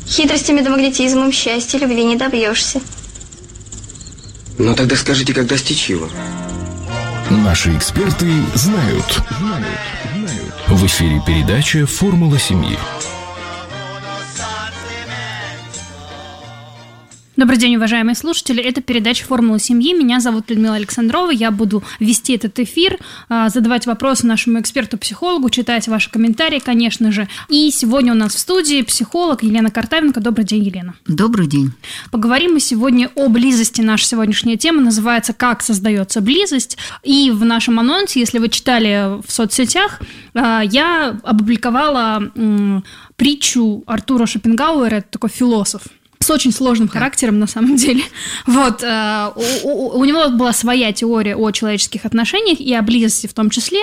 Хитростями да магнетизмом счастья, любви не добьешься. Ну тогда скажите, как достичь его? Наши эксперты знают. В эфире передача «Формула семьи». Добрый день, уважаемые слушатели. Это передача «Формула семьи». Меня зовут Людмила Александрова. Я буду вести этот эфир, задавать вопросы нашему эксперту-психологу, читать ваши комментарии, конечно же. И сегодня у нас в студии психолог Елена Картавенко. Добрый день, Елена. Добрый день. Поговорим мы сегодня о близости. Наша сегодняшняя тема называется «Как создается близость». И в нашем анонсе, если вы читали в соцсетях, я опубликовала притчу Артура Шопенгауэра, это такой философ, с очень сложным характером, на самом деле. Вот, у него была своя теория о человеческих отношениях и о близости в том числе.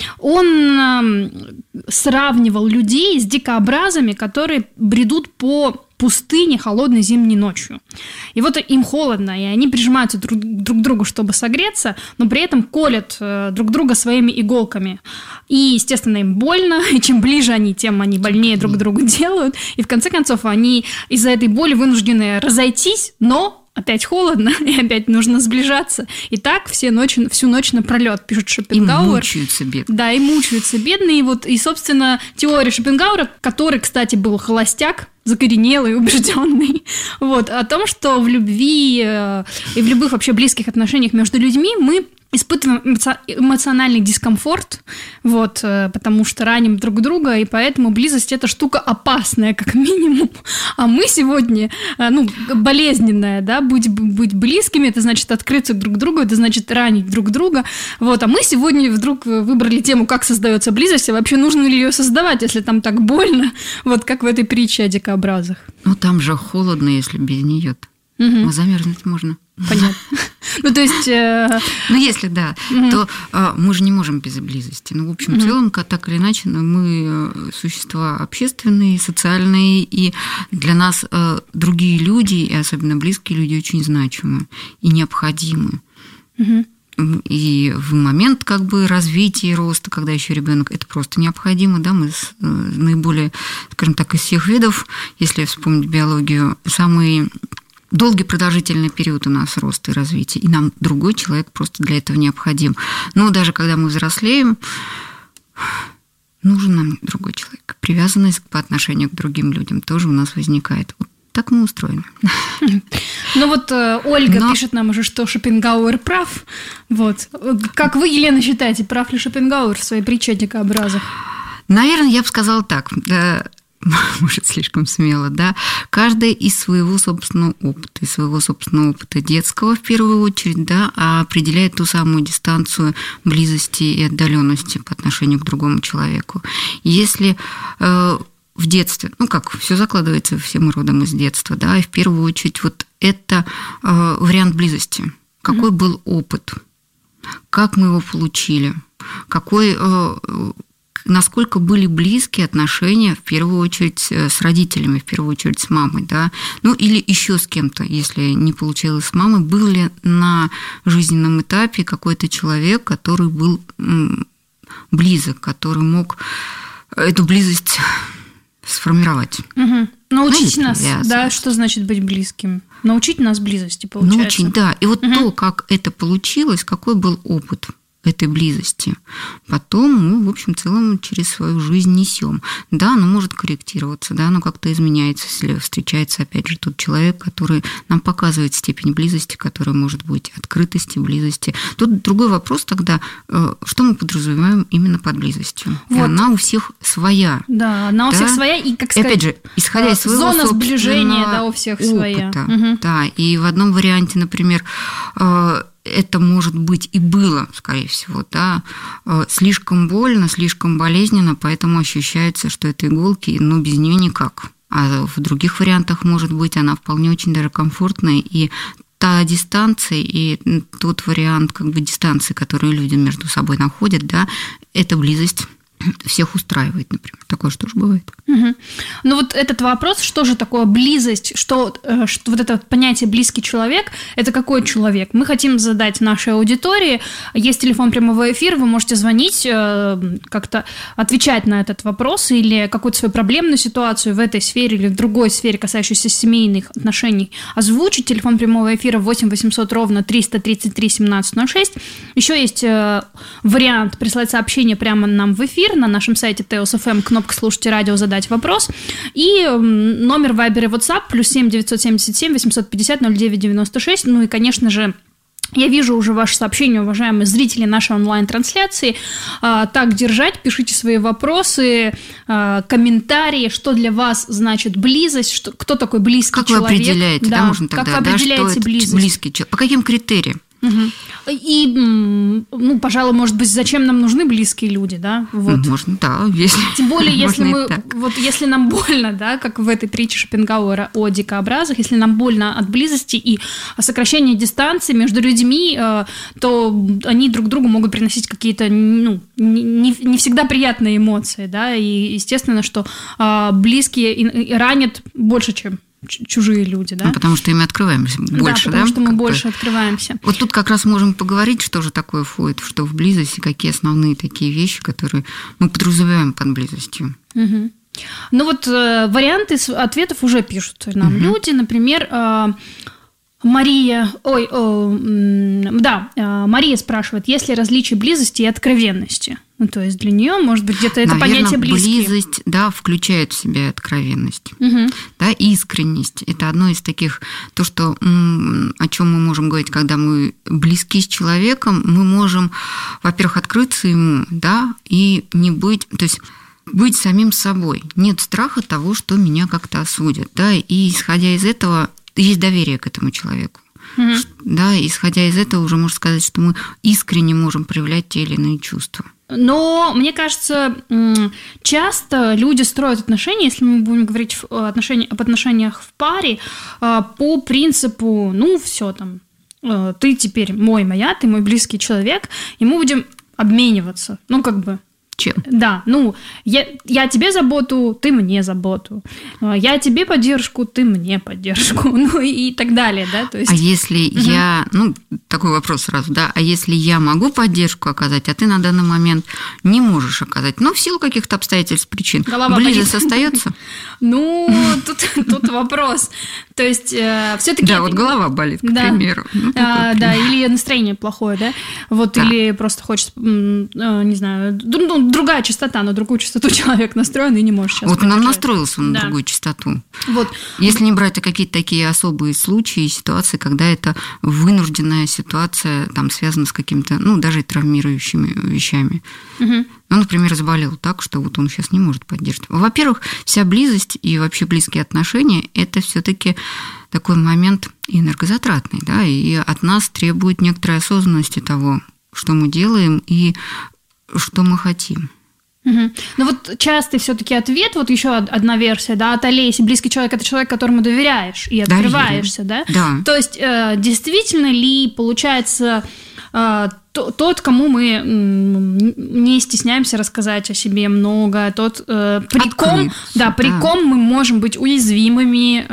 Он сравнивал людей с дикобразами, которые бредут по пустыне холодной зимней ночью. И вот им холодно, и они прижимаются друг к другу, чтобы согреться, но при этом колят друг друга своими иголками. И, естественно, им больно, и чем ближе они, тем они больнее друг другу делают. И в конце концов они из-за этой боли вынуждены разойтись, но опять холодно, и опять нужно сближаться. И так всю ночь напролет, пишет Шопенгауэр. И мучаются бедные. Да, и мучаются бедные. И, собственно, теория Шопенгауэра, который, кстати, был холостяк, закоренелый, убежденный, о том, что в любви и в любых вообще близких отношениях между людьми мы испытываем эмоциональный дискомфорт, потому что раним друг друга, и поэтому близость – это штука опасная, как минимум. А мы сегодня, болезненная, да, быть близкими – это значит открыться друг к другу, это значит ранить друг друга. А мы сегодня вдруг выбрали тему, как создается близость, и вообще нужно ли ее создавать, если там так больно, как в этой притче о дикобразах. Ну, там же холодно, если без нее. Угу. Замерзнуть можно. Понятно. То есть... если да, то мы же не можем без близости. В общем, в целом, так или иначе, мы существа общественные, социальные, и для нас другие люди, и особенно близкие люди, очень значимы и необходимы. И в момент развития и роста, когда еще ребенок, это просто необходимо, да, мы наиболее, скажем так, из всех видов, если вспомнить биологию, самый долгий продолжительный период у нас роста и развития, и нам другой человек просто для этого необходим. Но даже когда мы взрослеем, нужен нам другой человек. Привязанность по отношению к другим людям тоже у нас возникает. Так мы устроены. Ольга пишет нам уже, что Шопенгауэр прав. Как вы, Елена, считаете, прав ли Шопенгауэр в своей притче о дикобразах? Наверное, я бы сказала так. Может, слишком смело, да, каждый из своего собственного опыта детского, в первую очередь, да, определяет ту самую дистанцию близости и отдаленности по отношению к другому человеку. Если в детстве, все закладывается, все мы родом из детства, да, и в первую очередь это вариант близости. Какой был опыт, как мы его получили, насколько были близкие отношения, в первую очередь, с родителями, в первую очередь, с мамой, да, или еще с кем-то, если не получилось с мамой, был ли на жизненном этапе какой-то человек, который был близок, который мог эту близость сформировать. Угу. Научите нас, да, что значит быть близким. Научить нас близости, получается. Научить, да. И то, как это получилось, какой был опыт этой близости, потом мы, в общем, в целом через свою жизнь несем. Да, оно может корректироваться, да, оно как-то изменяется, если встречается, опять же, тот человек, который нам показывает степень близости, которая может быть открытости, близости. Тут другой вопрос тогда, что мы подразумеваем именно под близостью. И она у всех своя. Да, она у всех своя, и, как сказать, опять же, исходя из своего зона сближения, да, у всех опыта, своя. Да, и в одном варианте, например, это, может быть, и было, скорее всего, да, слишком больно, слишком болезненно, поэтому ощущается, что это иголки, но без нее никак. А в других вариантах, может быть, она вполне очень даже комфортная, и та дистанция, и тот вариант дистанции, которую люди между собой находят, да, это близость. всех устраивает, например. Такое же тоже бывает. Угу. Ну вот этот вопрос, что же такое близость, что вот это понятие «близкий человек», это какой человек? Мы хотим задать нашей аудитории. Есть телефон прямого эфира, вы можете звонить, как-то отвечать на этот вопрос или какую-то свою проблемную ситуацию в этой сфере или в другой сфере, касающейся семейных отношений, озвучить. Телефон прямого эфира 8 800 ровно 333 1706. Еще есть вариант прислать сообщение прямо нам в эфир на нашем сайте ТСФМ, кнопка «Слушайте радио», задать вопрос. И номер Viber и WhatsApp +7 977 850 0996. Ну и, конечно же, я вижу уже ваше сообщение, уважаемые зрители нашей онлайн-трансляции. Так держать, пишите свои вопросы, комментарии, что для вас значит близость, кто такой близкий человек. Как вы определяете, да, можно тогда, как вы определяете что это близость? Близкий человек? По каким критериям? Угу. И, ну, пожалуй, может быть, зачем нам нужны близкие люди, да? Вот. Можно, да, если... Тем более, если можно мы, вот если нам больно, да, как в этой притче Шопенгауэра о дикообразах, если нам больно от близости и сокращения дистанции между людьми, то они друг другу могут приносить какие-то, ну, не всегда приятные эмоции, да, и естественно, что близкие ранят больше, чем чужие люди, да? Ну, потому что ими открываемся больше, да? Потому что мы больше открываемся. Вот тут как раз можем поговорить, что же такое входит, что в близости, какие основные такие вещи, которые мы подразумеваем под близостью. Угу. Ну вот варианты ответов уже пишут нам люди, например, Мария спрашивает, есть ли различия близости и откровенности? Ну, то есть для нее, может быть, где-то это понятие близкие. Близость, да, включает в себя откровенность, да, искренность. Это одно из таких, то, что, о чем мы можем говорить, когда мы близки с человеком, мы можем, во-первых, открыться ему, да, и не быть, то есть быть самим собой. Нет страха того, что меня как-то осудят, да, и исходя из этого есть доверие к этому человеку. Да, исходя из этого уже можно сказать, что мы искренне можем проявлять те или иные чувства. Но, мне кажется, часто люди строят отношения, если мы будем говорить об отношениях в паре, по принципу, ну, все там, ты теперь моя, ты мой близкий человек, и мы будем обмениваться, ну, как бы. Чем? Да, ну, я тебе заботу, ты мне заботу. Я тебе поддержку, ты мне поддержку. Ну, и так далее, да, то есть... А если я... Ну, такой вопрос сразу, да. А если я могу поддержку оказать, а ты на данный момент не можешь оказать, но в силу каких-то обстоятельств, причин, близость остается? Ну, тут вопрос. То есть, все-таки... Да, вот голова болит, к примеру. Да, или настроение плохое, да? Вот, или просто хочется, не знаю, другая частота, на другую частоту человек настроен и не может сейчас. Вот он настроился на другую частоту. Вот. Если не брать какие-то такие особые случаи, ситуации, когда это вынужденная ситуация, там, связана с какими-то, ну, даже и травмирующими вещами. Ну, например, заболел так, что вот он сейчас не может поддерживать. Во-первых, вся близость и вообще близкие отношения – это все-таки такой момент энергозатратный, да, и от нас требует некоторой осознанности того, что мы делаем и что мы хотим. Ну вот частый все-таки ответ, вот еще одна версия, да, от Олеси: близкий человек – это человек, которому доверяешь и открываешься, да? То есть действительно ли получается тот, кому мы не стесняемся рассказать о себе много, тот при ком мы можем быть уязвимыми,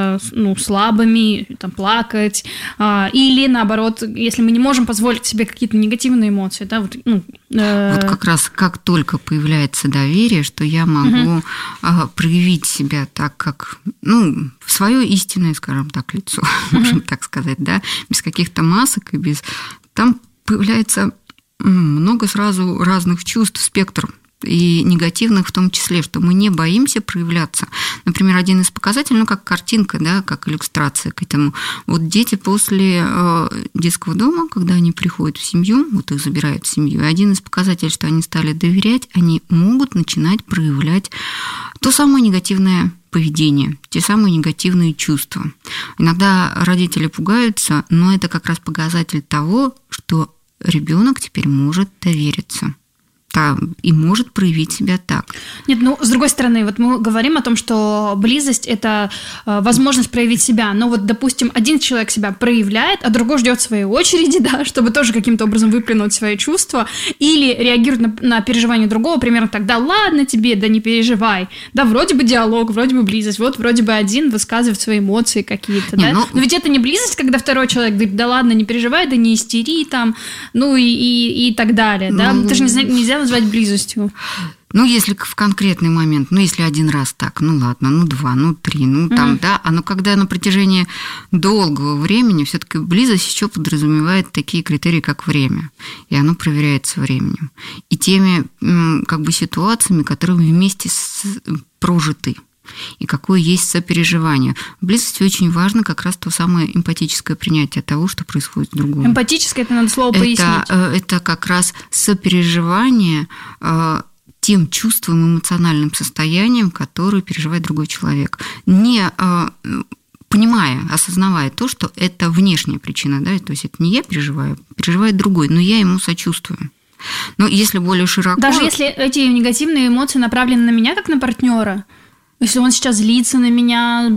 слабыми, там, плакать, или наоборот, если мы не можем позволить себе какие-то негативные эмоции, да, вот как раз как только появляется доверие, что я могу проявить себя так, как, в свое истинное, скажем так, лицо, можно так сказать, да, без каких-то масок и без... Там появляется много сразу разных чувств, спектр, и негативных в том числе, что мы не боимся проявляться. Например, один из показателей, как картинка, да, как иллюстрация к этому. Вот дети после детского дома, когда они приходят в семью, вот их забирают в семью, и один из показателей, что они стали доверять, они могут начинать проявлять то самое негативное поведение, те самые негативные чувства. Иногда родители пугаются, но это как раз показатель того, что ребенок теперь может довериться. и может проявить себя так. Нет, ну, с другой стороны, вот мы говорим о том, что близость – это возможность проявить себя, но вот, допустим, один человек себя проявляет, а другой ждет своей очереди, да, чтобы тоже каким-то образом выплюнуть свои чувства, или реагирует на переживание другого, примерно так: да ладно тебе, да не переживай, да вроде бы диалог, вроде бы близость, вот вроде бы один высказывает свои эмоции какие-то, да, но ведь это не близость, когда второй человек говорит: да ладно, не переживай, да не истери там, ну и так далее, да, это же нельзя назвать близостью. Ну, если в конкретный момент, ну, если один раз так, ну, ладно, ну, 2, ну, 3, ну, там, да, но когда на протяжении долгого времени все-таки близость еще подразумевает такие критерии, как время, и оно проверяется временем, и теми, как бы, ситуациями, которые вместе прожиты, и какое есть сопереживание. В близости очень важно как раз то самое эмпатическое принятие того, что происходит с другим. Эмпатическое – это надо слово пояснить. Это как раз сопереживание тем чувством, эмоциональным состоянием, которое переживает другой человек. Не понимая, осознавая то, что это внешняя причина, да, то есть это не я переживаю, переживает другой, но я ему сочувствую. Но если более широко... Даже если эти негативные эмоции направлены на меня, как на партнера, если он сейчас злится на меня,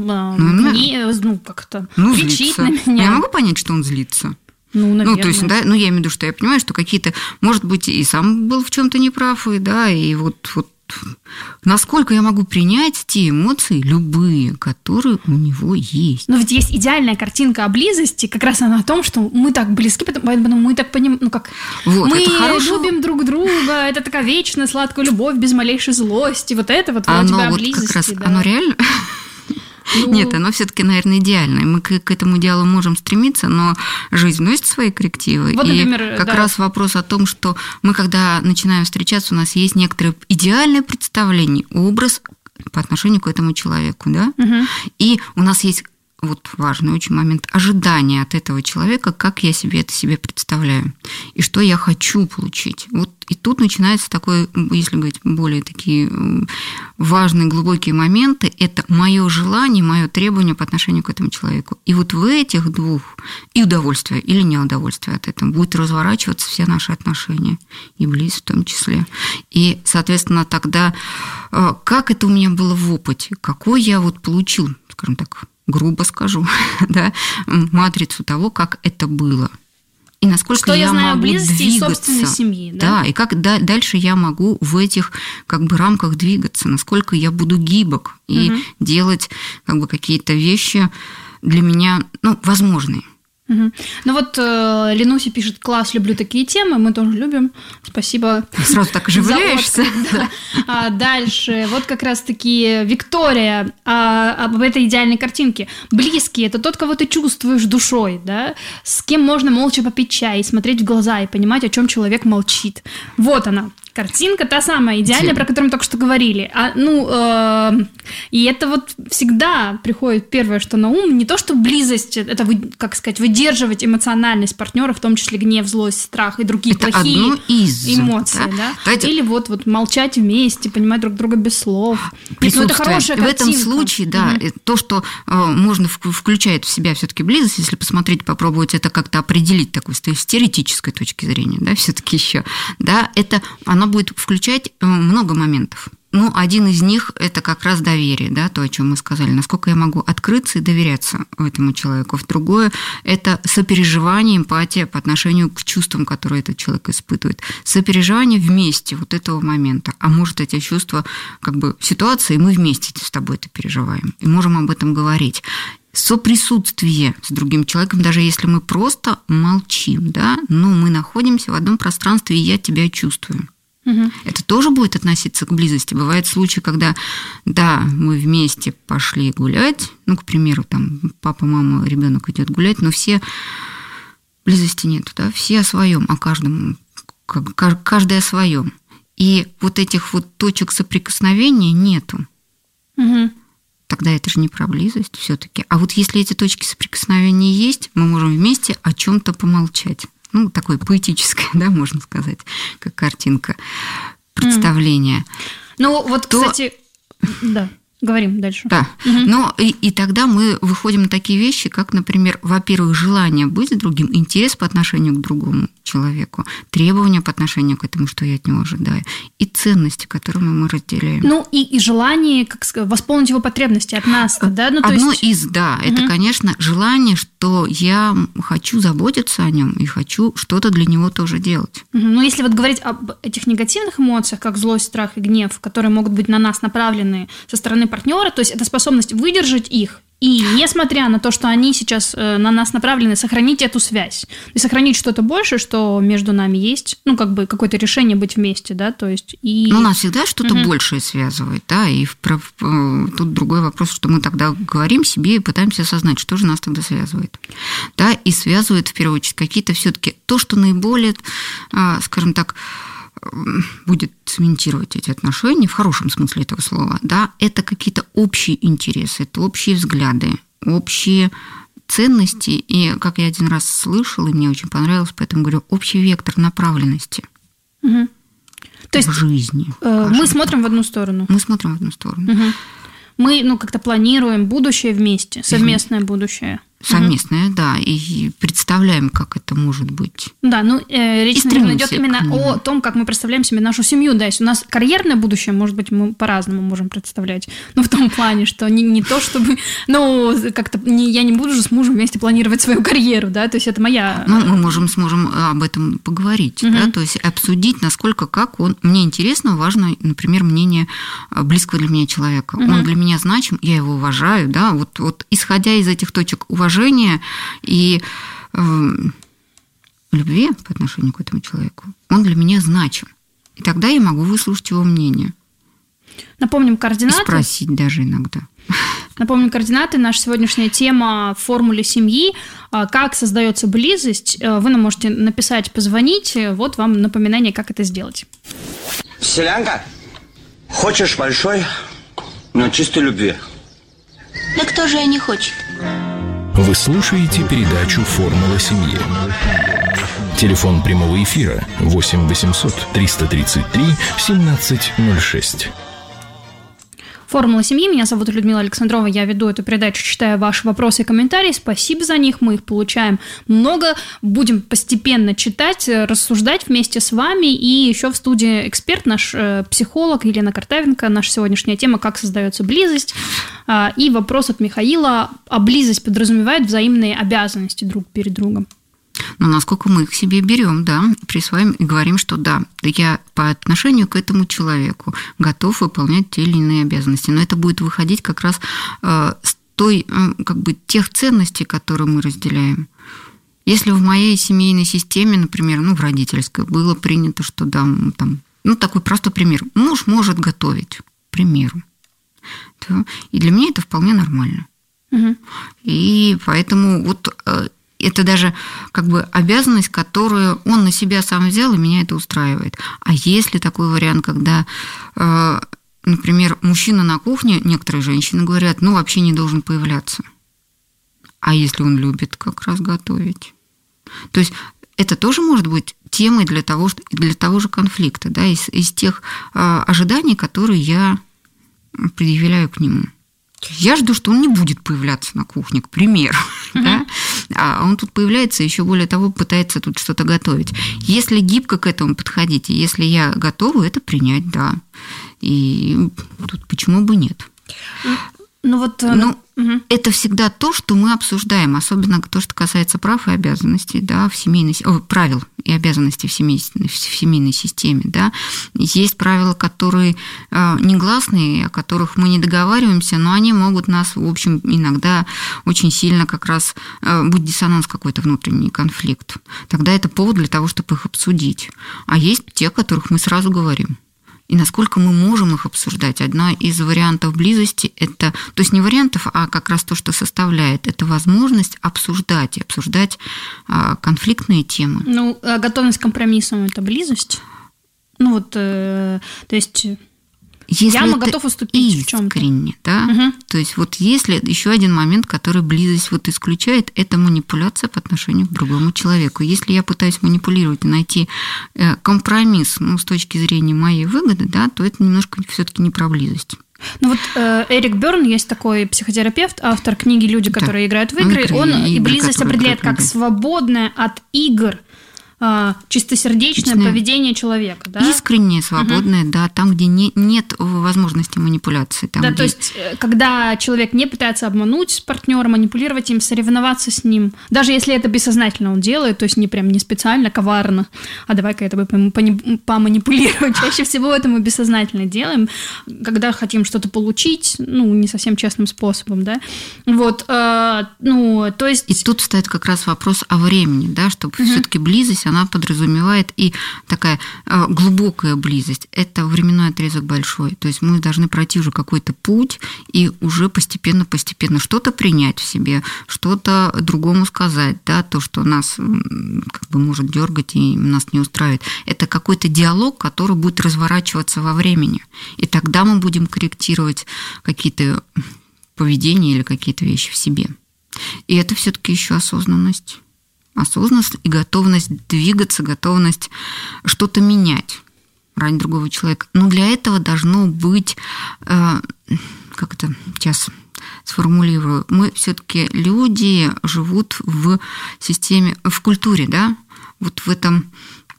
как-то кричит злится. на меня. Я могу понять, что он злится. Ну, наверное. Ну, то есть, да, я имею в виду, что я понимаю, что какие-то, может быть, и сам был в чем-то неправ, и да, и вот насколько я могу принять те эмоции, любые, которые у него есть. Но ведь есть идеальная картинка о близости, как раз она о том, что мы так близки, поэтому мы так понимаем, вот, мы любим друг друга, это такая вечная сладкая любовь без малейшей злости, вот это вот вроде бы о близости. Как раз, да. оно реально... Нет, оно все-таки, наверное, идеальное. Мы к этому идеалу можем стремиться, но жизнь вносит свои коррективы. Вот, например, и как раз вопрос о том, что мы, когда начинаем встречаться, у нас есть некоторое идеальное представление, образ по отношению к этому человеку, да? И у нас есть вот важный очень момент ожидания от этого человека, как я себе это представляю, и что я хочу получить. Вот и тут начинается такой, если говорить более такие важные, глубокие моменты, это мое желание, мое требование по отношению к этому человеку. И вот в этих двух и удовольствие или неудовольствие от этого будет разворачиваться все наши отношения, и близость в том числе. И, соответственно, тогда как это у меня было в опыте, какой я вот получил, скажем так, грубо скажу, да, матрицу того, как это было. И насколько что я знаю могу близости двигаться. И собственной семьи. Да, и как дальше я могу в этих как бы рамках двигаться, насколько я буду гибок и делать как бы какие-то вещи для меня, возможные. Ну вот Ленуся пишет: класс, люблю такие темы, мы тоже любим, спасибо. Сразу так оживляешься. Дальше, вот как раз-таки Виктория об этой идеальной картинке. Близкий – это тот, кого ты чувствуешь душой, да, с кем можно молча попить чай, смотреть в глаза и понимать, о чем человек молчит. Вот она. Картинка та самая, идеальная, про которую мы только что говорили. И это вот всегда приходит первое, что на ум. Не то, что близость, это, как сказать, выдерживать эмоциональность партнера, в том числе гнев, злость, страх и другие это плохие эмоции. Да? Да? Или вот молчать вместе, понимать друг друга без слов. Это хорошая картинка. В этом случае, да, то, что можно включать в себя все-таки близость, если посмотреть, попробовать это как-то определить такой с теоретической точки зрения, да, все-таки еще, да, это оно будет включать много моментов. Один из них – это как раз доверие, да, то, о чем мы сказали, насколько я могу открыться и доверяться этому человеку. Другое – это сопереживание, эмпатия по отношению к чувствам, которые этот человек испытывает. Сопереживание вместе вот этого момента. А может, эти чувства, как бы ситуации, мы вместе с тобой это переживаем и можем об этом говорить. Соприсутствие с другим человеком, даже если мы просто молчим, да, но мы находимся в одном пространстве, и я тебя чувствую. Это тоже будет относиться к близости. Бывают случаи, когда, да, мы вместе пошли гулять, к примеру, там папа, мама, ребенок идет гулять, но все близости нету, да, все о своем, о каждом, каждый о своем. И вот этих вот точек соприкосновения нету. Тогда это же не про близость все-таки. А вот если эти точки соприкосновения есть, мы можем вместе о чем-то помолчать. Такое поэтическое, да, можно сказать, как картинка представления. Кстати, да. Говорим дальше. Да. Но и тогда мы выходим на такие вещи, как, например, во-первых, желание быть с другим, интерес по отношению к другому человеку, требования по отношению к этому, что я от него ожидаю, и ценности, которые мы разделяем. Ну, и желание, как сказать, восполнить его потребности от нас, да? Ну, то Одно есть... из, да, это, конечно, желание, что я хочу заботиться о нем и хочу что-то для него тоже делать. Ну, если вот говорить об этих негативных эмоциях, как злость, страх и гнев, которые могут быть на нас направлены со стороны партнера, то есть это способность выдержать их и, несмотря на то, что они сейчас на нас направлены, сохранить эту связь и сохранить что-то большее, что между нами есть, ну, как бы какое-то решение быть вместе, да, то есть и... Но нас всегда что-то большее связывает, да, и тут другой вопрос, что мы тогда говорим себе и пытаемся осознать, что же нас тогда связывает, да, и связывает в первую очередь какие-то все-таки то, что наиболее, скажем так, будет цементировать эти отношения в хорошем смысле этого слова, да, это какие-то общие интересы, это общие взгляды, общие ценности, и, как я один раз слышала, и мне очень понравилось, поэтому говорю, общий вектор направленности То есть в жизни. мы смотрим в одну сторону. Мы смотрим в одну сторону. Мы, ну, как-то планируем будущее вместе, совместное будущее. Совместное, да, и представляем, как это может быть. Да, ну, речь, наверное, идет именно нему. о том, как мы представляем себе нашу семью. Да, если у нас карьерное будущее, может быть, мы по-разному можем представлять. Ну, в том плане, что не то, чтобы... Ну, как-то я не буду же с мужем вместе планировать свою карьеру, да, то есть это моя... Ну, мы сможем об этом поговорить, да, то есть обсудить, насколько, как он... Мне интересно, важно, например, мнение близкого для меня человека. Он для меня значим, я его уважаю, да, вот исходя из этих точек уважения и любви по отношению к этому человеку, он для меня значим. И тогда я могу выслушать его мнение. Напомним И координаты. спросить даже иногда. Напомним координаты. Наша сегодняшняя тема в формуле семьи. Как создается близость. Вы нам можете написать, позвонить. Вот вам напоминание, как это сделать. Селянка, хочешь большой, но чистой любви? Да кто же не хочет? Вы слушаете передачу «Формула семьи». Телефон прямого эфира 8 800 333 1706. Формула семьи. Меня зовут Людмила Александрова. Я веду эту передачу, читаю ваши вопросы и комментарии. Спасибо за них. Мы их получаем много. Будем постепенно читать, рассуждать вместе с вами. И еще в студии эксперт, наш психолог Елена Картавенко. Наша сегодняшняя тема «Как создается близость». И вопрос от Михаила. А близость подразумевает взаимные обязанности друг перед другом? Но насколько мы их себе берем, да, присваиваем и говорим, что да, я по отношению к этому человеку готов выполнять те или иные обязанности. Но это будет выходить как раз с той, как бы, тех ценностей, которые мы разделяем. Если в моей семейной системе, например, в родительской, было принято, что да, там, такой простой пример, муж может готовить, к примеру. Да, и для меня это вполне нормально. И поэтому вот... Это даже как бы обязанность, которую он на себя сам взял, и меня это устраивает. А если такой вариант, когда, например, мужчина на кухне, некоторые женщины говорят, вообще не должен появляться. А если он любит как раз готовить? То есть это тоже может быть темой для того же конфликта, да, из тех ожиданий, которые я предъявляю к нему. Я жду, что он не будет появляться на кухне, к примеру, да? А он тут появляется, еще более того, пытается тут что-то готовить. Если гибко к этому подходить, и если я готова это принять, да, и тут почему бы нет? Это всегда то, что мы обсуждаем, особенно то, что касается прав и обязанностей, да, правил и обязанностей в семейной системе, да. Есть правила, которые негласные, о которых мы не договариваемся, но они могут нас, в общем, иногда очень сильно как раз будет диссонанс какой-то, внутренний конфликт. Тогда это повод для того, чтобы их обсудить. А есть те, о которых мы сразу говорим. И насколько мы можем их обсуждать. Одна из вариантов близости – это, то есть не вариантов, а как раз то, что составляет, это возможность обсуждать конфликтные темы. Готовность к компромиссам – это близость? То есть… Если я готов уступить в чем-то. Искренне, да? То есть вот если еще один момент, который близость исключает, это манипуляция по отношению к другому человеку. Если я пытаюсь манипулировать и найти компромисс, с точки зрения моей выгоды, да, то это немножко все-таки не про близость. Ну вот Эрик Берн, есть такой психотерапевт, автор книги «Люди, которые играют в игры». Он и близость определяет как свободное от игр чистосердечное поведение человека, да? Искреннее, свободное, да, там, где нет возможности манипуляции. Там, да, где... то есть, когда человек не пытается обмануть партнера, манипулировать им, соревноваться с ним, даже если это бессознательно он делает, то есть не специально, коварно, а давай-ка это поманипулировать. Чаще всего это мы бессознательно делаем, когда хотим что-то получить, не совсем честным способом, да? Вот, то есть... И тут встает как раз вопрос о времени, да, чтобы все-таки близость, она подразумевает и такая глубокая близость. Это временной отрезок большой. То есть мы должны пройти уже какой-то путь и уже постепенно что-то принять в себе, что-то другому сказать, да, то, что нас как бы может дергать и нас не устраивает. Это какой-то диалог, который будет разворачиваться во времени. И тогда мы будем корректировать какие-то поведения или какие-то вещи в себе. И это все-таки еще осознанность. Осознанность и готовность двигаться, готовность что-то менять ради другого человека. Но для этого должно быть, как это сейчас сформулирую, мы все-таки люди живут в системе, в культуре, да, вот в этом...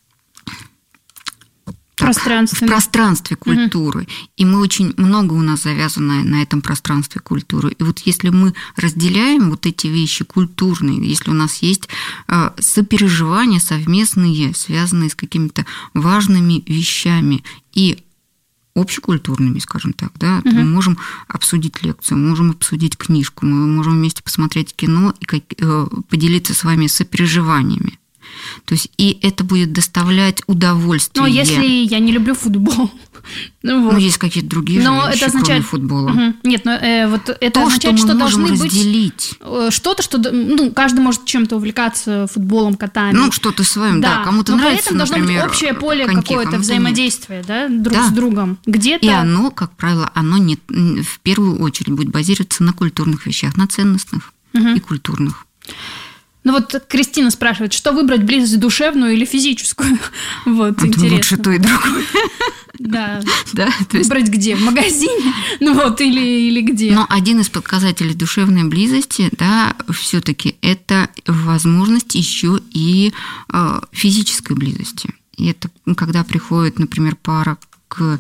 В пространстве культуры. И мы очень много у нас завязано на этом пространстве культуры. И вот если мы разделяем вот эти вещи культурные, если у нас есть сопереживания совместные, связанные с какими-то важными вещами и общекультурными, скажем так, да, то мы можем обсудить лекцию, мы можем обсудить книжку, мы можем вместе посмотреть кино и поделиться с вами сопереживаниями. То есть и это будет доставлять удовольствие. Но если я не люблю футбол, есть какие-то другие вещи, это означает... кроме футбола. Нет, вот это то, означает, что мы должны можем разделить. Быть что-то, что каждый может чем-то увлекаться, футболом, катанием. Что-то своим, да. Кому-то но нравится, при этом например, должно быть общее поле какое-то взаимодействие, да, друг с другом. Где-то... И оно, как правило, не в первую очередь будет базироваться на культурных вещах, на ценностных и культурных. Вот Кристина спрашивает, что выбрать, близость душевную или физическую? Вот, интересно. Лучше то и другое. Да. Выбрать где? В магазине? Или где? Но один из показателей душевной близости, да, все-таки это возможность еще и физической близости. И это когда приходит, например, пара к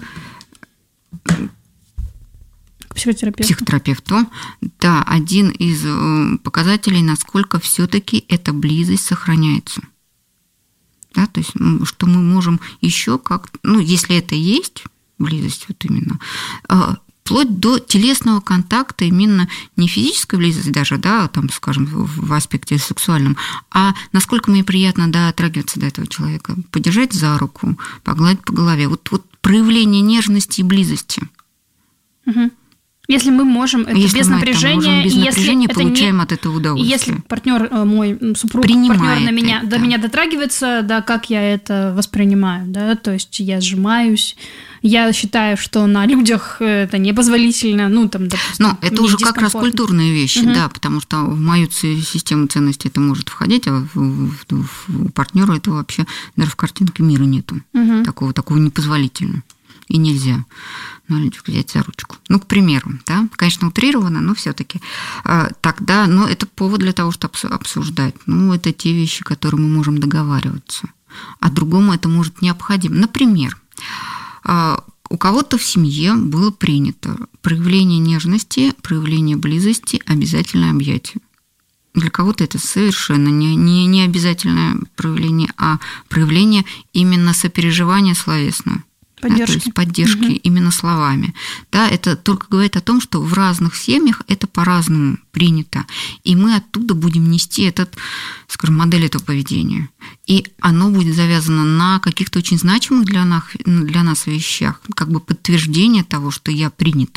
психотерапевту. Да, один из показателей, насколько все-таки эта близость сохраняется. Да, то есть, что мы можем еще как, если это есть близость, вот именно, вплоть до телесного контакта, именно не физическая близость даже, да, там, скажем, в аспекте сексуальном, а насколько мне приятно дотрагиваться до этого человека, подержать за руку, погладить по голове. Вот проявление нежности и близости. Если мы можем, это без напряжения, без напряжения, если получаем от этого удовольствие. Если партнер, мой супруг, партнер до меня дотрагивается, да, как я это воспринимаю, да, то есть я сжимаюсь, я считаю, что на людях это непозволительно, допустим. Но это уже как раз культурные вещи, да, потому что в мою систему ценностей это может входить, а у партнера этого вообще даже в картинке мира нету. Такого непозволительного. И нельзя взять за ручку. К примеру, да, конечно, утрированно, но все-таки тогда, это повод для того, чтобы обсуждать. Это те вещи, которые мы можем договариваться. А другому это может необходимо. Например, у кого-то в семье было принято проявление нежности, проявление близости, обязательное объятие. Для кого-то это совершенно не обязательное проявление, а проявление именно сопереживания словесного. Поддержки. Да, то есть поддержки именно словами. Да, это только говорит о том, что в разных семьях это по-разному принято. И мы оттуда будем нести модель этого поведения. И оно будет завязано на каких-то очень значимых для нас вещах, как бы подтверждение того, что я принят.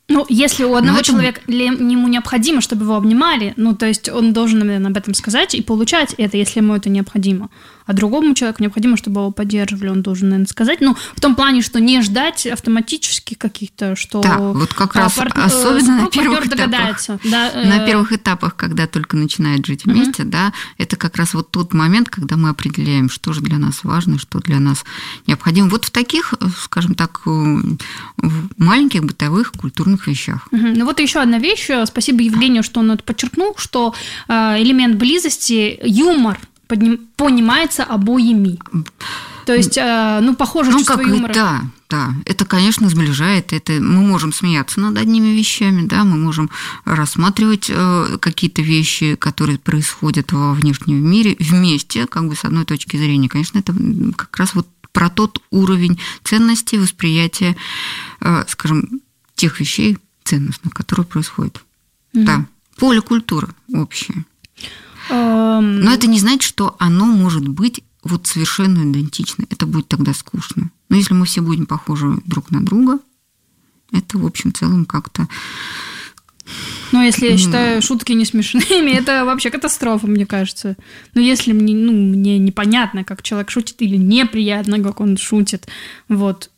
Ну, если у одного это... человека ему необходимо, чтобы его обнимали, ну, то есть он должен, наверное, об этом сказать и получать это, если ему это необходимо. А другому человеку необходимо, чтобы его поддерживали, он должен, наверное, сказать. Ну, в том плане, что не ждать автоматически каких-то, что... Да, вот как раз особенно на первых этапах. Да, на первых этапах, когда только начинают жить вместе, да, это как раз вот тот момент, когда мы определяем, что же для нас важно, что для нас необходимо. Вот в таких, скажем так, маленьких бытовых культурных вещах. Ну вот еще одна вещь. Спасибо Евгению, что он это подчеркнул, что элемент близости, юмор понимается обоими. То есть, похоже чувство юмора. Да, это, конечно, сближает. Это мы можем смеяться над одними вещами, да, мы можем рассматривать какие-то вещи, которые происходят во внешнем мире вместе, как бы с одной точки зрения. Конечно, это как раз вот про тот уровень ценности, восприятия, скажем, тех вещей ценностных, которые происходят. Да, поле культуры общее. Но это не значит, что оно может быть вот совершенно идентично. Это будет тогда скучно. Но если мы все будем похожи друг на друга, это, в общем, в целом как-то... Ну, если я считаю шутки не смешными, это вообще катастрофа, мне кажется. Но если мне непонятно, как человек шутит, или неприятно, как он шутит, вот...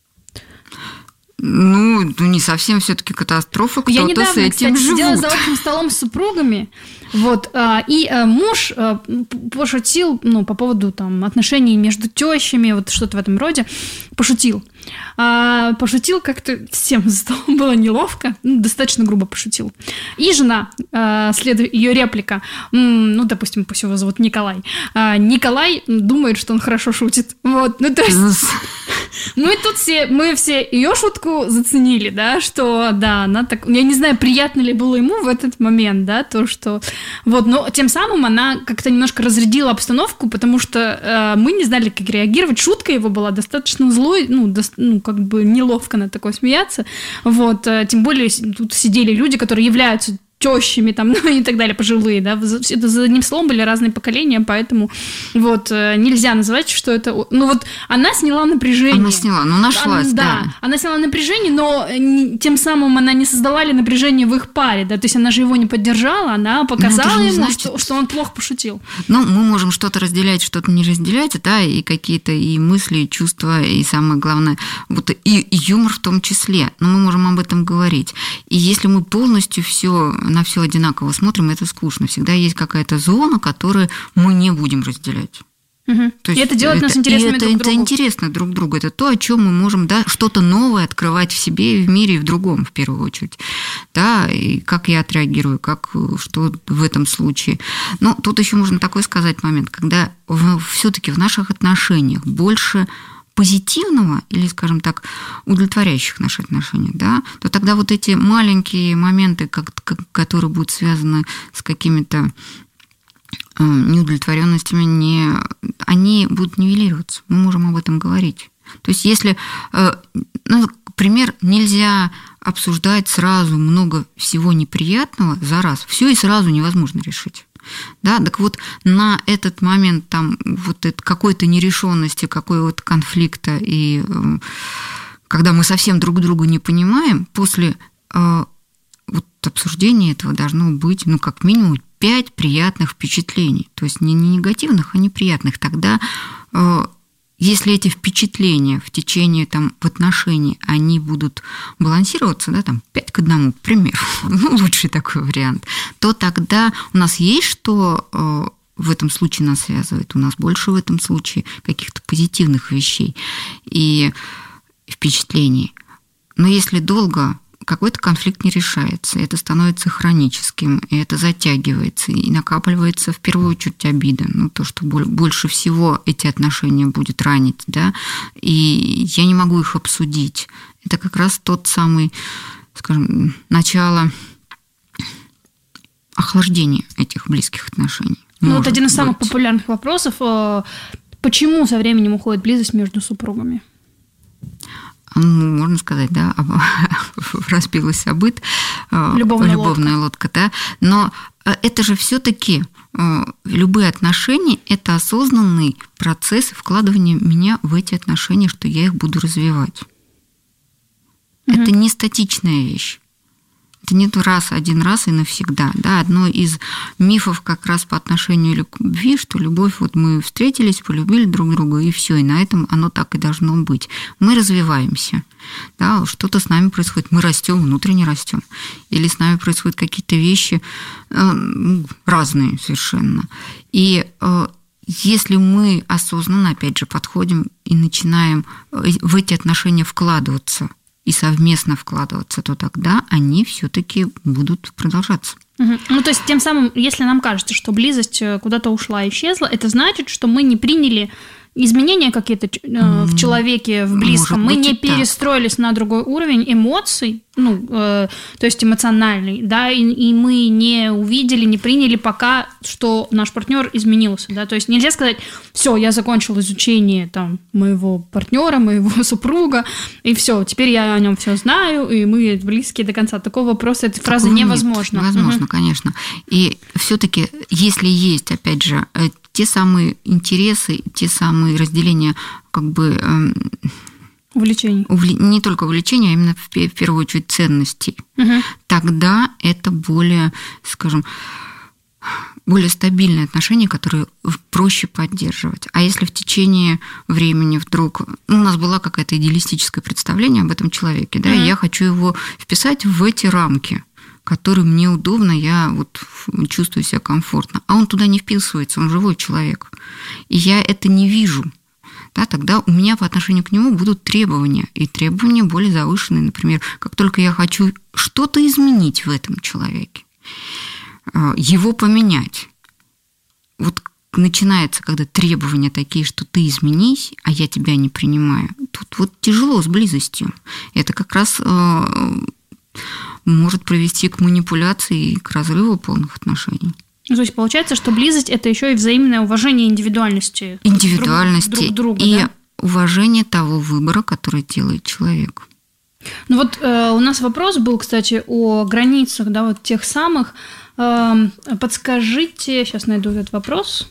Ну, не совсем все-таки катастрофа, кто-то я недавно, с этим кстати, живут. сидела за общим столом с супругами, вот, и муж пошутил, по поводу там отношений между тещами, вот что-то в этом роде, пошутил. Пошутил как-то, всем за столом было неловко, достаточно грубо пошутил. И жена, ее реплика, допустим, пусть его зовут Николай. Николай думает, что он хорошо шутит. Вот, то есть... Мы все ее шутку заценили, да, что, да, она так... Я не знаю, приятно ли было ему в этот момент, да, то, что... Вот, но тем самым она как-то немножко разрядила обстановку, потому что мы не знали, как реагировать. Шутка его была достаточно злой, как бы неловко на такое смеяться. Вот, тем более тут сидели люди, которые являются тещами там, и так далее, пожилые, да, это за одним словом были разные поколения, поэтому вот нельзя называть, что это... она сняла напряжение. Она сняла, нашлась, да. Она сняла напряжение, но тем самым она не создала ли напряжение в их паре, да, то есть она же его не поддержала, она показала ему, что он плохо пошутил. Мы можем что-то разделять, что-то не разделять, да, и какие-то и мысли, и чувства, и самое главное, вот и юмор в том числе, но мы можем об этом говорить. И если мы полностью на все одинаково смотрим, это скучно. Всегда есть какая-то зона, которую мы не будем разделять. То есть это делает нас интересными друг другу. Это интересно друг другу. Это то, о чем мы можем, да, что-то новое открывать в себе, в мире, и в другом, в первую очередь. Да, и как я отреагирую, что в этом случае. Но тут еще можно такой сказать момент, когда все-таки в наших отношениях больше позитивного или, скажем так, удовлетворяющих наши отношения, да, то тогда вот эти маленькие моменты, которые будут связаны с какими-то неудовлетворенностями, они будут нивелироваться. Мы можем об этом говорить. То есть если, например, нельзя обсуждать сразу много всего неприятного за раз, все и сразу невозможно решить. Да, так вот на этот момент там вот какой-то нерешенности, какого-то конфликта, и когда мы совсем друг друга не понимаем, после вот обсуждения этого должно быть, как минимум 5 приятных впечатлений, то есть не негативных, а неприятных. Тогда, если эти впечатления в течение в отношении, они будут балансироваться, да, 5 к 1, к примеру, лучший такой вариант, то тогда у нас есть что в этом случае нас связывает, у нас больше в этом случае каких-то позитивных вещей и впечатлений. Но если долго какой-то конфликт не решается, это становится хроническим, и это затягивается, и накапливается в первую очередь обида, то, что больше всего эти отношения будет ранить, да, и я не могу их обсудить. Это как раз тот самый, скажем, начало охлаждения этих близких отношений. Вот один из самых популярных вопросов, почему со временем уходит близость между супругами? Можно сказать, да, разбилась о быт, любовная лодка, да, но это же все-таки любые отношения – это осознанный процесс вкладывания меня в эти отношения, что я их буду развивать. Это не статичная вещь. Это не один раз и навсегда. Да? Одно из мифов как раз по отношению к любви, что любовь, вот мы встретились, полюбили друг друга, и все, и на этом оно так и должно быть. Мы развиваемся, да? Что-то с нами происходит, мы растем, внутренне растем, или с нами происходят какие-то вещи разные совершенно. И если мы осознанно, опять же, подходим и начинаем в эти отношения вкладываться, и совместно вкладываться, то тогда они все-таки будут продолжаться. Ну, то есть, тем самым, если нам кажется, что близость куда-то ушла, исчезла, это значит, что мы не приняли изменения какие-то в человеке, в близком, мы не перестроились на другой уровень эмоций, то есть эмоциональный, да, и мы не увидели, не приняли пока, что наш партнер изменился, да, то есть нельзя сказать, все, я закончил изучение там моего партнера, моего супруга, и все, теперь я о нем все знаю, и мы близкие до конца. Такого вопроса, этой фразы невозможно. Невозможно, конечно. И все-таки, если есть, опять же, те самые интересы, те самые разделения, как бы увлечений. Не только увлечения, а именно в первую очередь ценностей. Тогда это более, скажем, более стабильные отношения, которые проще поддерживать. А если в течение времени вдруг у нас было какое-то идеалистическое представление об этом человеке, да, и я хочу его вписать в эти рамки, которые мне удобно, я вот чувствую себя комфортно. А он туда не вписывается, он живой человек. И я это не вижу. Да, тогда у меня по отношению к нему будут требования. И требования более завышенные. Например, как только я хочу что-то изменить в этом человеке, его поменять. Вот начинается, когда требования такие, что ты изменись, а я тебя не принимаю. Тут вот тяжело с близостью. Это как раз может привести к манипуляции и к разрыву полных отношений. То есть получается, что близость – это еще и взаимное уважение индивидуальности. Друг друга, и да? уважение того выбора, который делает человек. Ну вот у нас вопрос был, кстати, о границах, да, вот тех самых. Подскажите, сейчас найду этот вопрос.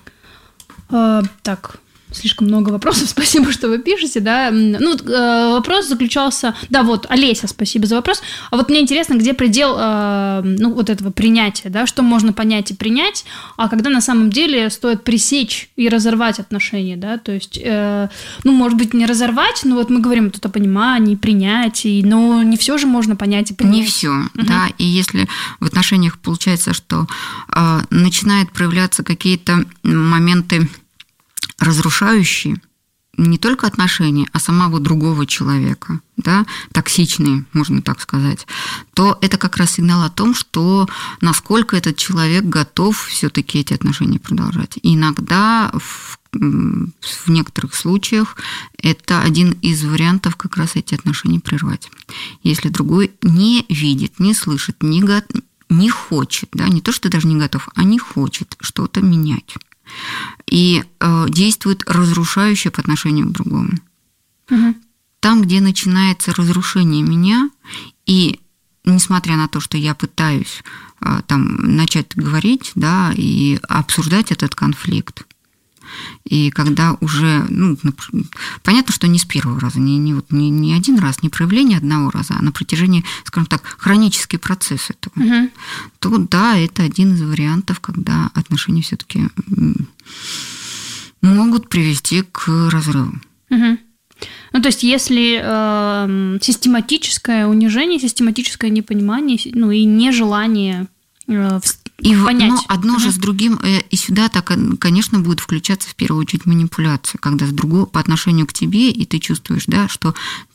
Так, слишком много вопросов, спасибо, что вы пишете, да. Ну, вопрос заключался... Да, вот, Олеся, спасибо за вопрос. А вот мне интересно, где предел, вот этого принятия, да, что можно понять и принять, а когда на самом деле стоит пресечь и разорвать отношения, да, то есть, может быть, не разорвать, но вот мы говорим тут о понимании, принятии, но не все же можно понять и принять. Не все, да, и если в отношениях получается, что начинают проявляться какие-то моменты разрушающие не только отношения, а самого другого человека, да, токсичные, можно так сказать, то это как раз сигнал о том, что насколько этот человек готов все-таки эти отношения продолжать. И иногда в некоторых случаях это один из вариантов как раз эти отношения прервать. Если другой не видит, не слышит, не хочет, да, не то, что даже не готов, а не хочет что-то менять. И действует разрушающе по отношению к другому. Там, где начинается разрушение меня, и несмотря на то, что я пытаюсь начать говорить, да, и обсуждать этот конфликт, и когда уже, понятно, что не с первого раза, не один раз, не проявление одного раза, а на протяжении, скажем так, хронический процесс этого, то да, это один из вариантов, когда отношения все-таки могут привести к разрыву. Ну, то есть, если систематическое унижение, систематическое непонимание, и нежелание понять. Но одно же с другим, и сюда, так, конечно, будет включаться в первую очередь манипуляция, когда с другого по отношению к тебе, и ты чувствуешь, да, что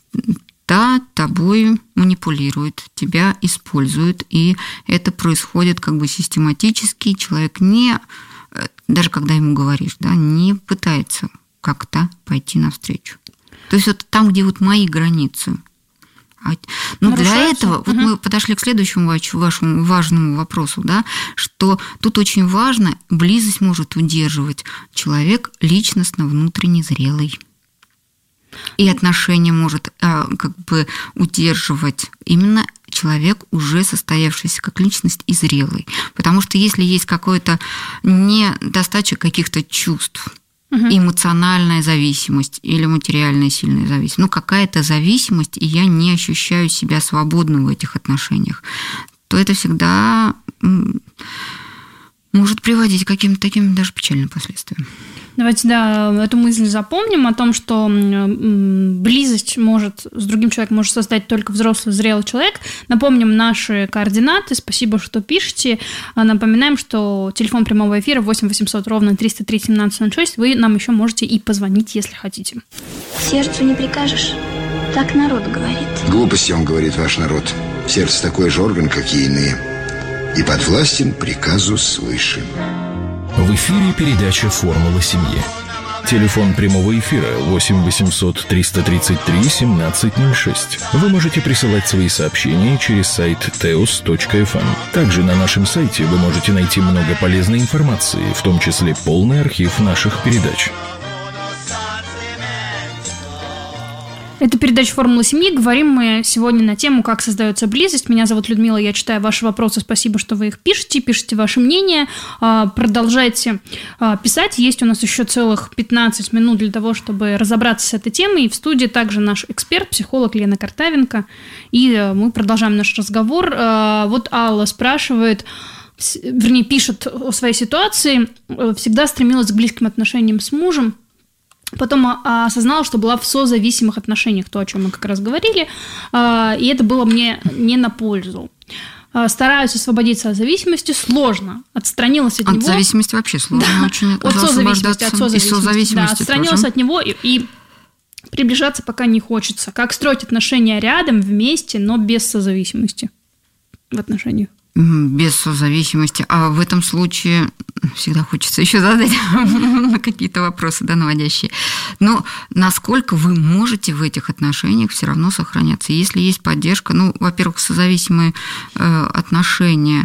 тобой манипулирует, тебя используют, и это происходит как бы систематически, человек даже когда ему говоришь, да, не пытается как-то пойти навстречу. То есть вот там, где вот мои границы. Но для этого вот мы подошли к следующему вашему важному вопросу, да, что тут очень важно, близость может удерживать человек личностно, внутренне зрелый. И отношения может как бы удерживать именно человек, уже состоявшийся как личность и зрелый. Потому что если есть какое-то недостача каких-то чувств, эмоциональная зависимость или материальная сильная зависимость. Ну, какая-то зависимость, и я не ощущаю себя свободным в этих отношениях, то это всегда может приводить к каким-то таким даже печальным последствиям. Давайте, эту мысль запомним о том, что близость с другим человеком может создать только взрослый, зрелый человек. Напомним наши координаты. Спасибо, что пишете. Напоминаем, что телефон прямого эфира 8 800 ровно 303 1706. Вы нам еще можете и позвонить, если хотите. Сердцу не прикажешь. Так народ говорит. Глупости, он говорит, ваш народ. Сердце такой же орган, как и иные. И подвластен приказу свыше. В эфире передача «Формула семьи». Телефон прямого эфира 8 800 333 1706. Вы можете присылать свои сообщения через сайт teos.fm. Также на нашем сайте вы можете найти много полезной информации, в том числе полный архив наших передач. Это передача «Формула семьи». Говорим мы сегодня на тему, как создается близость. Меня зовут Людмила, я читаю ваши вопросы. Спасибо, что вы их пишете ваше мнение. Продолжайте писать. Есть у нас еще целых 15 минут для того, чтобы разобраться с этой темой. И в студии также наш эксперт, психолог Лена Картавенко. И мы продолжаем наш разговор. Вот Алла спрашивает, пишет о своей ситуации. Всегда стремилась к близким отношениям с мужем. Потом осознала, что была в созависимых отношениях, то, о чем мы как раз говорили, и это было мне не на пользу. Стараюсь освободиться от зависимости, сложно. Отстранилась от него. От зависимости вообще сложно очень. От созависимости. Да, отстранилась тоже. От него и приближаться пока не хочется. Как строить отношения рядом, вместе, но без созависимости в отношениях? Без созависимости. А в этом случае всегда хочется еще задать какие-то вопросы, наводящие. Но насколько вы можете в этих отношениях все равно сохраняться? Если есть поддержка, во-первых, созависимые отношения,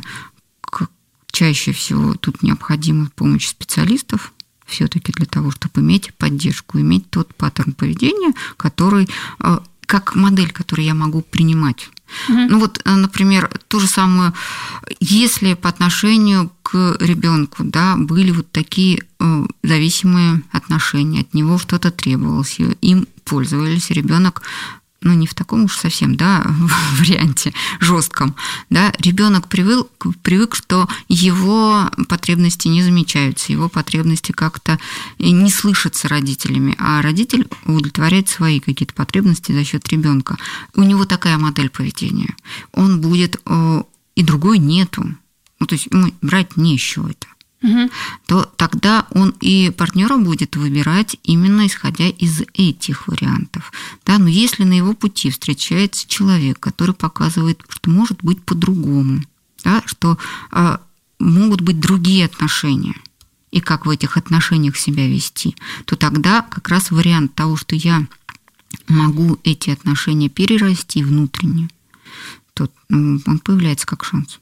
чаще всего тут необходима помощь специалистов, все-таки для того, чтобы иметь поддержку, иметь тот паттерн поведения, который, как модель, которую я могу принимать. Например, то же самое, если по отношению к ребенку, были вот такие зависимые отношения, от него что-то требовалось, им пользовались, ребенок, не в таком уж совсем, варианте жестком, ребенок привык, что его потребности не замечаются, его потребности как-то не слышатся родителями, а родитель удовлетворяет свои какие-то потребности за счет ребенка. У него такая модель поведения. Он будет, и другой нету, то есть ему брать нечего это. То тогда он и партнера будет выбирать именно исходя из этих вариантов. Но если на его пути встречается человек, который показывает, что может быть по-другому, что могут быть другие отношения, и как в этих отношениях себя вести, то тогда как раз вариант того, что я могу эти отношения перерасти внутренне, то он появляется как шанс.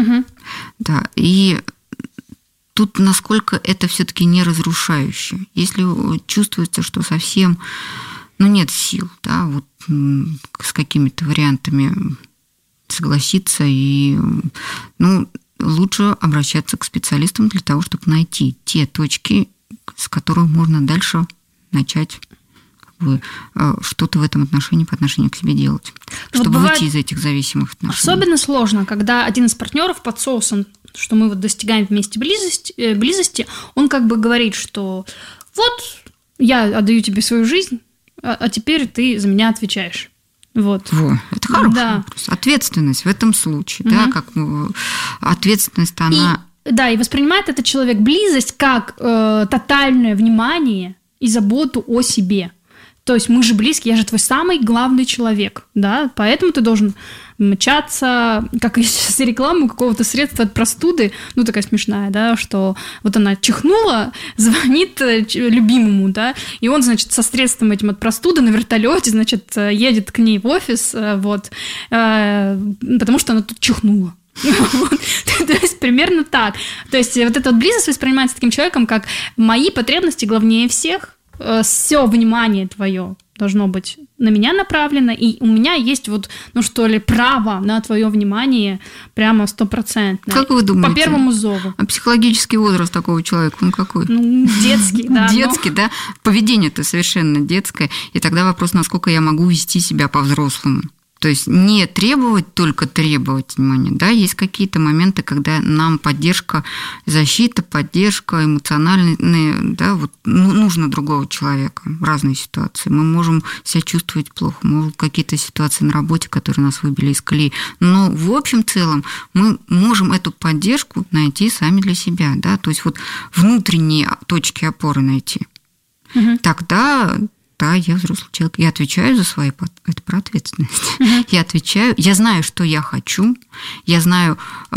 И тут насколько это все-таки не разрушающе. Если чувствуется, что совсем нет сил, с какими-то вариантами согласиться, и лучше обращаться к специалистам для того, чтобы найти те точки, с которых можно дальше начать что-то в этом отношении по отношению к себе делать, чтобы выйти из этих зависимых отношений. Особенно сложно, когда один из партнеров под соусом, что мы достигаем вместе близости, он как бы говорит, что я отдаю тебе свою жизнь, а теперь ты за меня отвечаешь. Это хороший вопрос. Ответственность в этом случае, как ответственность, она... И воспринимает этот человек близость как тотальное внимание и заботу о себе. То есть мы же близкие, я же твой самый главный человек, поэтому ты должен мчаться, как из рекламы какого-то средства от простуды, такая смешная, что она чихнула, звонит любимому, и он, со средством этим от простуды на вертолете, едет к ней в офис, потому что она тут чихнула. То есть примерно так. То есть эта близость воспринимается таким человеком, как мои потребности главнее всех, все внимание твое, должно быть на меня направлено, и у меня есть вот, право на твое внимание прямо 100%. Как вы думаете? По первому зову. А психологический возраст такого человека, он какой? Детский, да. Детский, да. Поведение-то совершенно детское. И тогда вопрос, насколько я могу вести себя по-взрослому. То есть не только требовать внимания, да, есть какие-то моменты, когда нам поддержка, защита, поддержка эмоциональная, да, вот нужно другого человека в разные ситуации. Мы можем себя чувствовать плохо, могут какие-то ситуации на работе, которые нас выбили из колеи, но в общем целом мы можем эту поддержку найти сами для себя, да, то есть вот внутренние точки опоры найти. Тогда... Да, я взрослый человек, я отвечаю за свои... Это про ответственность. Я отвечаю, я знаю, что я хочу, я знаю,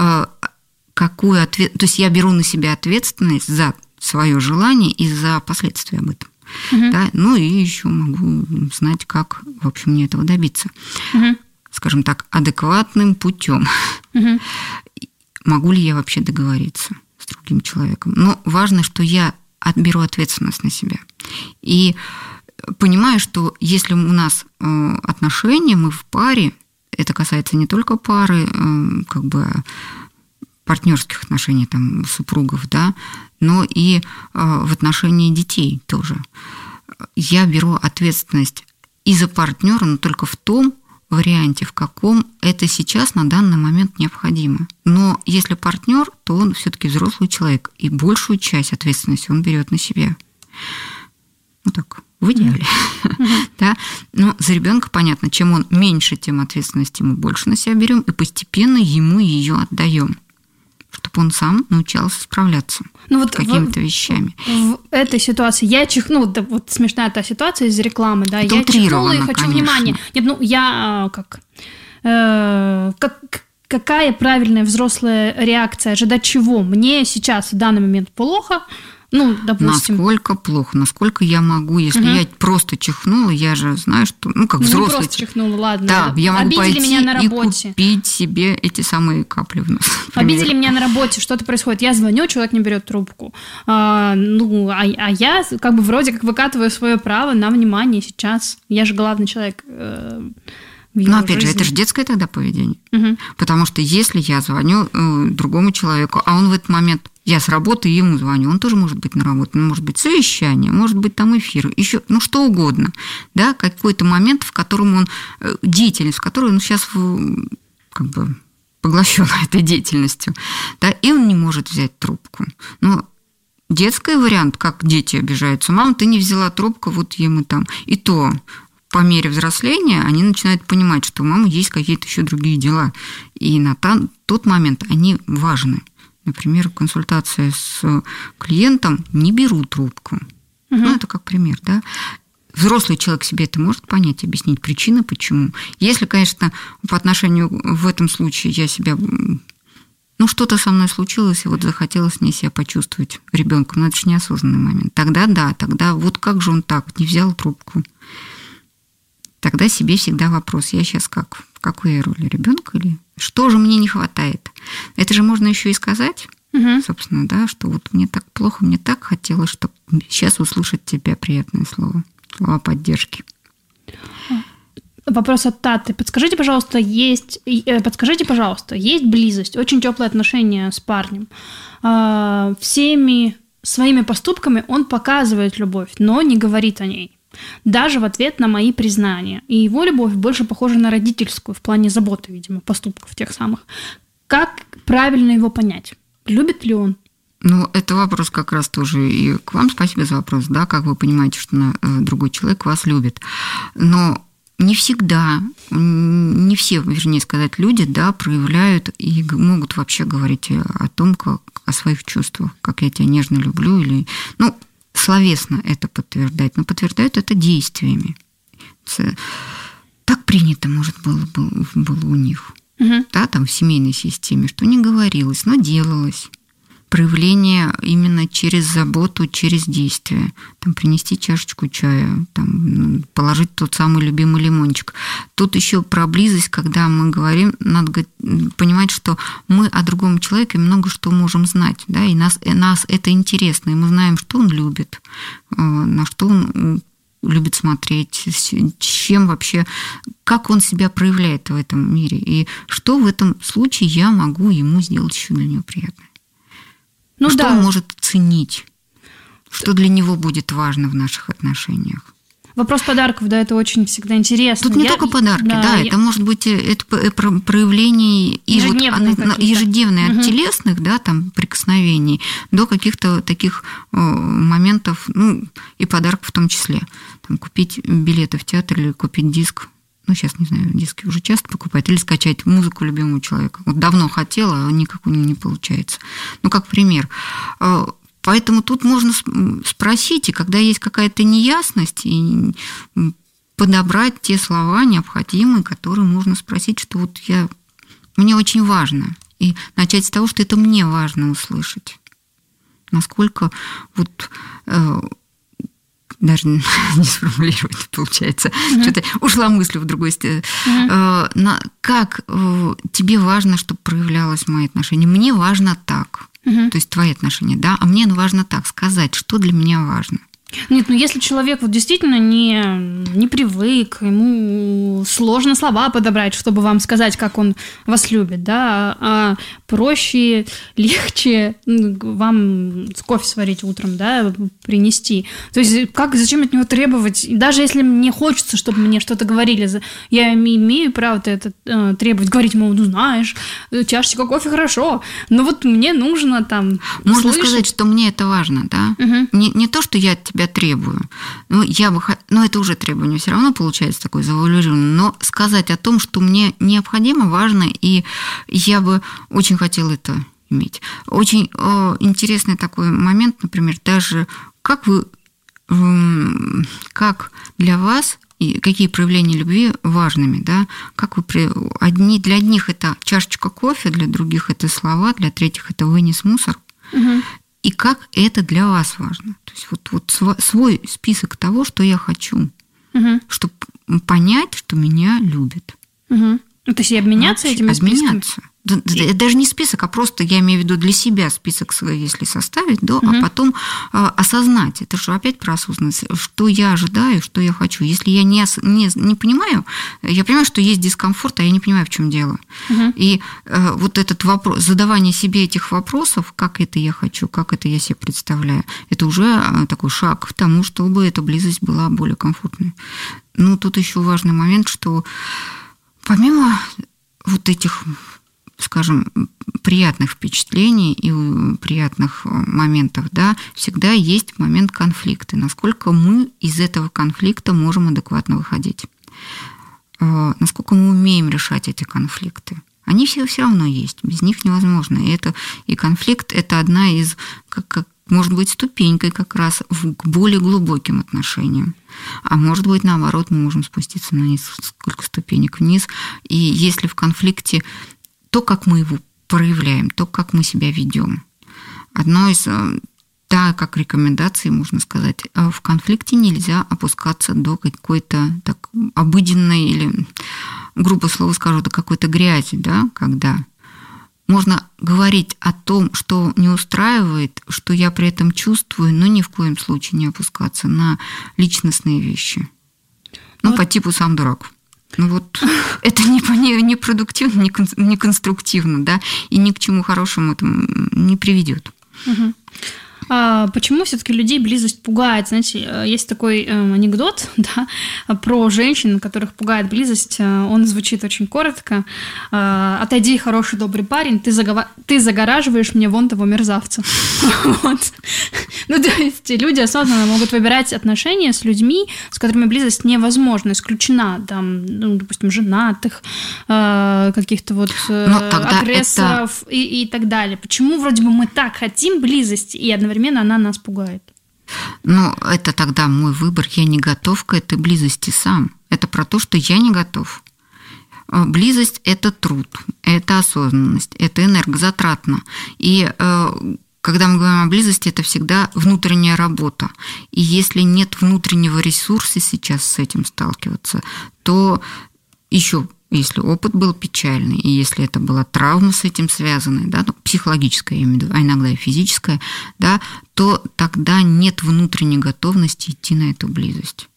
какую ответственность... То есть я беру на себя ответственность за свое желание и за последствия об этом. Да? Ну и еще могу знать, как, в общем, мне этого добиться. Скажем так, адекватным путем. Могу ли я вообще договориться с другим человеком? Но важно, что я беру ответственность на себя. И понимаю, что если у нас отношения, мы в паре, это касается не только пары, как бы партнерских отношений, там, супругов, да, но и в отношении детей тоже. Я беру ответственность и за партнера, но только в том варианте, в каком это сейчас на данный момент необходимо. Но если партнер, то он все-таки взрослый человек, и большую часть ответственности он берет на себя. Вот так. В идеале. Да? Но за ребенка понятно, чем он меньше, тем ответственности мы больше на себя берем, и постепенно ему ее отдаем, чтобы он сам научался справляться с какими-то вещами. В этой ситуации я чихнула, вот смешная та ситуация из рекламы, да, это я чихнула и хочу конечно. внимания. Нет, я какая правильная взрослая реакция, ожидать чего? Мне сейчас в данный момент плохо. Допустим. Насколько плохо, насколько я могу, если я просто чихнула, я же знаю, что, как взрослый... Не просто чихнула, ладно. Да, я могу пойти меня на работе. И купить себе эти самые капли в нос. Обидели меня на работе, что-то происходит. Я звоню, человек не берет трубку. А я вроде как выкатываю свое право на внимание сейчас. Я же главный человек в его опять жизни. же, это же детское тогда поведение. Потому что если я звоню другому человеку, а он в этот момент... Я с работы ему звоню, он тоже может быть на работе, может быть совещание, может быть там эфир, еще, что угодно, да, какой-то момент, в котором он, деятельность, в которой он сейчас поглощен этой деятельностью, да, и он не может взять трубку. Но детский вариант, как дети обижаются, мама, ты не взяла трубку, вот ему там, и то по мере взросления они начинают понимать, что у мамы есть какие-то еще другие дела, и на тот момент они важны. Например, консультация с клиентом, не беру трубку. Это как пример, да. Взрослый человек себе это может понять, объяснить причины, почему. Если, конечно, по отношению в этом случае я себя... что-то со мной случилось, и вот захотелось мне себя почувствовать ребенком, но это же неосознанный момент. Тогда вот как же он так, не взял трубку? Тогда себе всегда вопрос, я сейчас в какой я роли, ребенка или... Что же мне не хватает? Это же можно еще и сказать, собственно, да, что вот мне так плохо, мне так хотелось, чтобы сейчас услышать тебя приятное слово, слова поддержки. Вопрос от Таты. Подскажите, пожалуйста, есть близость, очень теплые отношения с парнем. Всеми своими поступками он показывает любовь, но не говорит о ней. Даже в ответ на мои признания. И его любовь больше похожа на родительскую в плане заботы, видимо, поступков тех самых. Как правильно его понять? Любит ли он? Это вопрос как раз тоже и к вам. Спасибо за вопрос. Да, как вы понимаете, что другой человек вас любит. Но не всегда, не все, вернее сказать, люди, да, проявляют и могут вообще говорить о том, как о своих чувствах, как я тебя нежно люблю или... словесно это подтверждать, но подтверждают это действиями. Так принято, может, было у них, да, там в семейной системе, что не говорилось, но делалось. Проявление именно через заботу, через действие. Там, принести чашечку чая, там, положить тот самый любимый лимончик. Тут еще про близость, когда мы говорим, надо понимать, что мы о другом человеке много что можем знать, да, и нас это интересно, и мы знаем, что он любит, на что он любит смотреть, с чем вообще, как он себя проявляет в этом мире, и что в этом случае я могу ему сделать еще для него приятное. Что он может ценить, что для него будет важно в наших отношениях. Вопрос подарков, да, это очень всегда интересно. Тут не только подарки, это может быть это проявление ежедневные от телесных, да, там, прикосновений до каких-то таких моментов, и подарков в том числе. Там, купить билеты в театр или купить диск. Сейчас, не знаю, диски уже часто покупают, или скачать музыку любимого человека. Вот давно хотела, а никак не получается. Как пример. Поэтому тут можно спросить, и когда есть какая-то неясность, и подобрать те слова необходимые, которые можно спросить, что мне очень важно. И начать с того, что это мне важно услышать. Насколько даже не сформулировать получается. Что-то ушла мысль в другой сторону. Как тебе важно, чтобы проявлялось мои отношения? Мне важно так. То есть твои отношения, да, а мне важно так сказать, что для меня важно. Нет, если человек действительно не привык, ему сложно слова подобрать, чтобы вам сказать, как он вас любит, да, а проще, легче вам кофе сварить утром, да, принести. То есть зачем от него требовать? Даже если мне хочется, чтобы мне что-то говорили, я имею право это требовать, говорить, знаешь, чашечка кофе хорошо, но мне нужно там Можно слышать. Сказать, что мне это важно, да? Не то, что я от тебя требую. Это уже требование все равно получается такое завуалированное. Но сказать о том, что мне необходимо, важно, и я бы очень хотела это иметь. Очень интересный такой момент, например, даже как для вас и какие проявления любви важными, да? Для одних это чашечка кофе, для других это слова, для третьих это вынес мусор. И как это для вас важно. То есть свой список того, что я хочу, чтобы понять, что меня любят. То есть и обменяться этими списками? Обменяться. Даже не список, а просто, я имею в виду для себя список, если составить, да, а потом осознать. Это же опять про осознанность. Что я ожидаю, что я хочу. Если я не понимаю, я понимаю, что есть дискомфорт, а я не понимаю, в чем дело. И этот вопрос, задавание себе этих вопросов, как это я хочу, как это я себе представляю, это уже такой шаг к тому, чтобы эта близость была более комфортной. Тут еще важный момент, что помимо этих, скажем, приятных впечатлений и приятных моментов, да, всегда есть момент конфликта. Насколько мы из этого конфликта можем адекватно выходить? Насколько мы умеем решать эти конфликты? Они все равно есть, без них невозможно. И конфликт – это одна из, может быть, ступенькой как раз к более глубоким отношениям. А может быть, наоборот, мы можем спуститься на несколько ступенек вниз. И если в конфликте то, как мы его проявляем, то, как мы себя ведем. Одно из, как рекомендаций, можно сказать, в конфликте нельзя опускаться до какой-то так обыденной или, грубо слово скажу, до какой-то грязи, да, когда можно говорить о том, что не устраивает, что я при этом чувствую, но ни в коем случае не опускаться на личностные вещи. По типу «сам дурак». Это не продуктивно, не конструктивно, да, и ни к чему хорошему это не приведет. Почему все-таки людей близость пугает? Знаете, есть такой анекдот, да, про женщин, которых пугает близость. Он звучит очень коротко. «Отойди, хороший добрый парень, ты загораживаешь мне вон того мерзавца». То есть люди осознанно могут выбирать отношения с людьми, с которыми близость невозможна, исключена, допустим, женатых, каких-то агрессоров и так далее. Почему вроде бы мы так хотим близости, и одновременно она нас пугает? Это тогда мой выбор. Я не готов к этой близости сам. Это про то, что я не готов. Близость – это труд, это осознанность, это энергозатратно. И когда мы говорим о близости, это всегда внутренняя работа. И если нет внутреннего ресурса сейчас с этим сталкиваться, то еще если опыт был печальный, и если это была травма с этим связанная, да, психологическая, я имею в виду, а иногда и физическая, да, то тогда нет внутренней готовности идти на эту близость.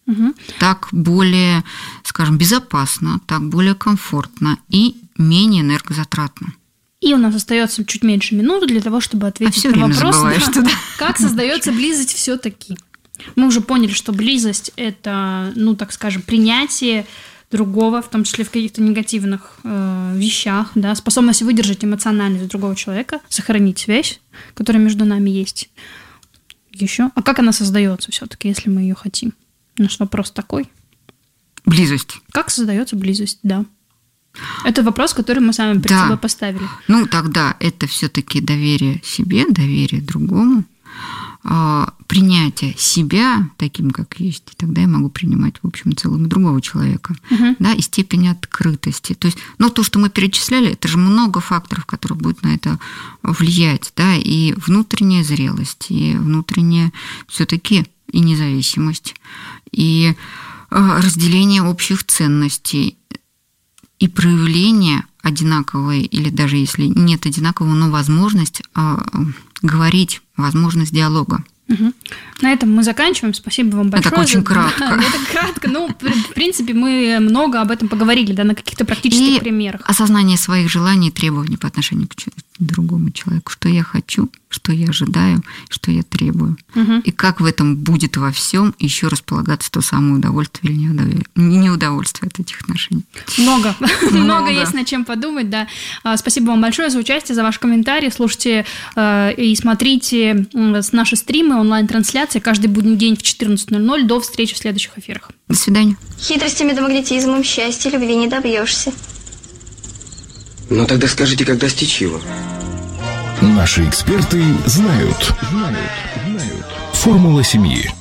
Так более, скажем, безопасно, так более комфортно и менее энергозатратно. И у нас остается чуть меньше минуты для того, чтобы ответить на вопрос, как создается близость все-таки. Мы уже поняли, что близость – это, так скажем, принятие другого, в том числе в каких-то негативных вещах, да, способность выдержать эмоциональность другого человека, сохранить связь, которая между нами есть. Еще. А как она создается все-таки, если мы ее хотим? Наш вопрос такой. Близость. Как создается близость, да. Это вопрос, который мы сами перед собой поставили. Тогда это все-таки доверие себе, доверие другому, принятие себя таким, как есть, и тогда я могу принимать, в общем, целом и другого человека, да, и степень открытости. То есть, то, что мы перечисляли, это же много факторов, которые будут на это влиять, да, и внутренняя зрелость, и внутренняя все-таки и независимость, и разделение общих ценностей, и проявление одинаковой, или даже если нет одинакового, но возможность говорить, возможность диалога. На этом мы заканчиваем. Спасибо вам большое. Это очень кратко. Это кратко. В принципе, мы много об этом поговорили, да, на каких-то практических примерах. Осознание своих желаний и требований по отношению к другому человеку. Что я хочу, что я ожидаю, что я требую. И как в этом будет во всем еще располагаться то самое удовольствие или неудовольствие от этих отношений. Много есть над чем подумать, да. Спасибо вам большое за участие, за ваши комментарии. Слушайте и смотрите наши стримы, онлайн-трансляции каждый будний день в 14:00. До встречи в следующих эфирах. До свидания. Хитростями да магнетизмом счастья, любви не добьешься. Тогда скажите, как достичь его? Наши эксперты знают. Формула семьи.